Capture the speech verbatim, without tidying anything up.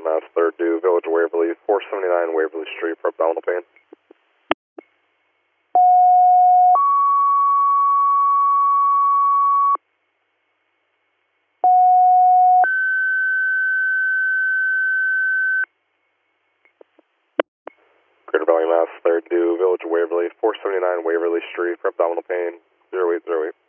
Mass third due, Village Waverly, four seventy-nine Waverly Street for abdominal pain. Greater Valley Mass third due, Village Waverly, four seventy-nine Waverly Street for abdominal pain, zero eight zero eight.